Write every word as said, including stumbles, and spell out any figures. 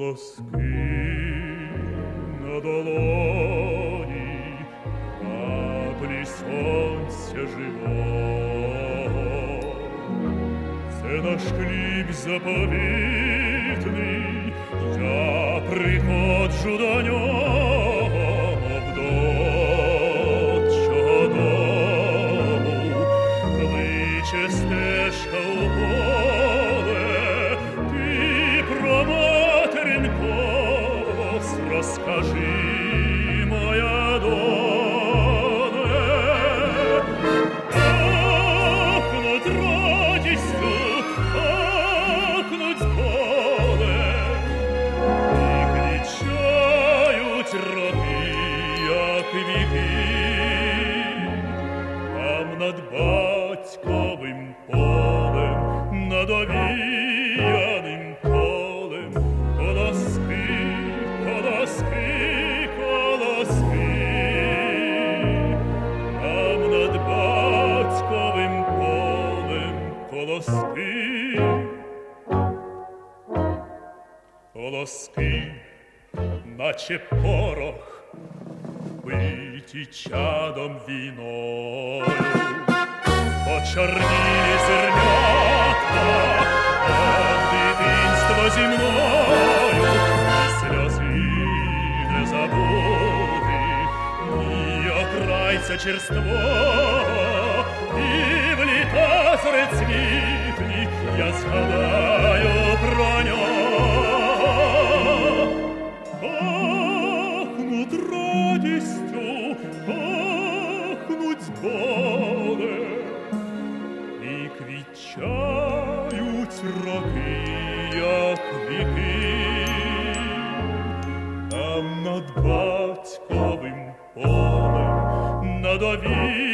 колоски на долоні, краплі сонця живого. Це наш хліб заповітний, я приходжу до нього, мов до отчого дому. Кличе стежка у поле, ти про материн голос розкажи, моя доле. Пахнуть радістю, пахнуть з поле, і квітчають роки, як віки. Там над батьковим полем, над овіяним полем, колоски, колоски, колоски. Там над батьковим полем колоски, колоски, наче порох, биті чадом війною. Почорнілі зернятка, от дитинства зі мною, і сльози не забути, ні окрайця черство, і в літа зрецвітні я згадаю про нього. Пахнуть радістю, пахнуть з болем, і квітчають роки, як віки. Там над батьковим полем, над овіяним